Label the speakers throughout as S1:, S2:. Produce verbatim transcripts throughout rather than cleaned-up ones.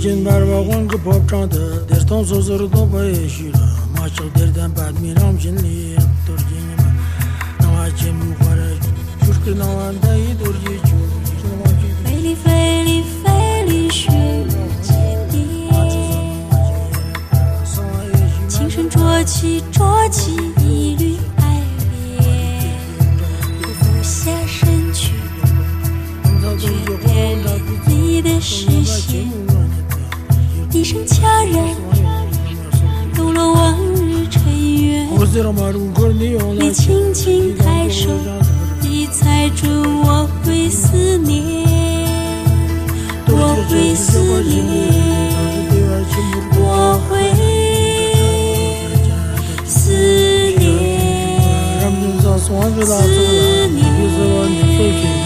S1: için berbagon ki popçandı Derton sözleri topa yeşil Maçık derden badmiram jinli Turcini Navacım yukarı Şuşkır navanda yidur yicu
S2: Feli feli feli 雪雨间轻声浊起浊起一缕爱恋不俯下身去却偏离你的视线低声悄然抖落往日尘缘你轻轻抬手你猜准我会思念我会思念我会思念思念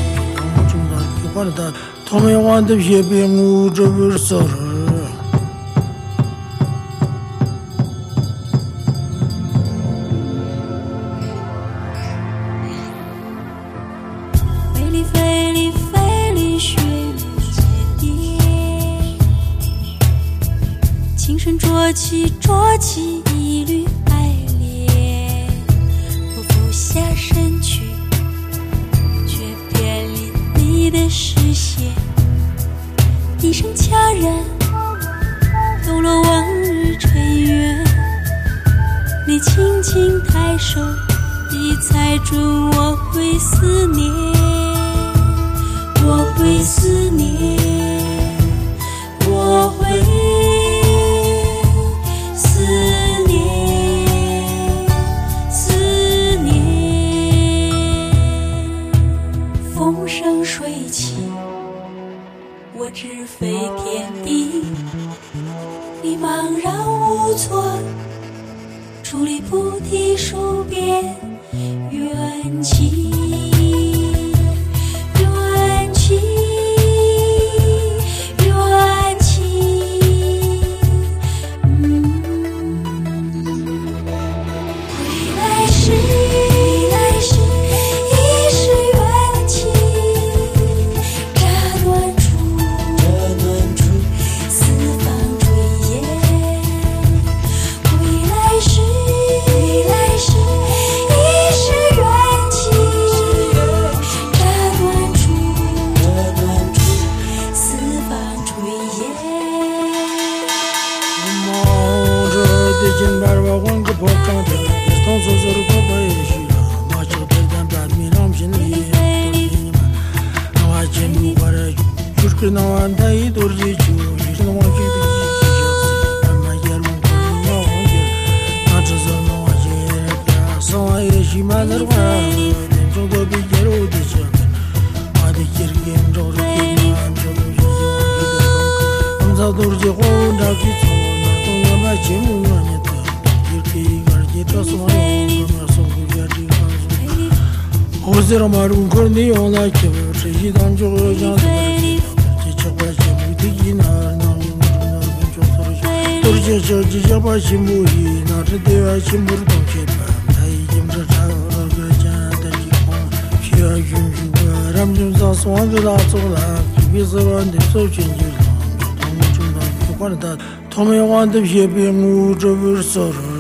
S1: 他们玩的撇别我这不是
S2: 菲利菲利菲利雪雨间轻声浊起浊起一缕爱恋不俯下身去却偏离你的视线低声悄然抖落往日尘缘你轻轻抬手你猜准我会思念我会思念我会思念思念风生水起我只飞天地你茫然无措伫立菩提树边缘起缘起缘起嗯归来时归来时已是缘起乍暖处乍暖处四方炊烟归来时归来时已是缘起乍暖处乍暖处四方炊烟
S1: 毛着的金白吧混个破钢的当初是个白须马车的单把米让心里那我见不过来就是个那玩的一朵的酒也是那我觉得那么也弄个那我觉那只是那我觉得上海也是蛮的话连中国比较多的些我的眼睛照着天南照着月我们早都是结婚着去走那东南亚节目那年的也可以个也这是我用个送回家这个我是让马路口你用来去这一趟就这样子这这块节目的一那那那就说都是这这这这把节目一那这对外节目的东西吧他已经这查了个家的地方需要允许我咱们就在双子大走了别是玩的手机就他们就他们他们玩的撇别我这不是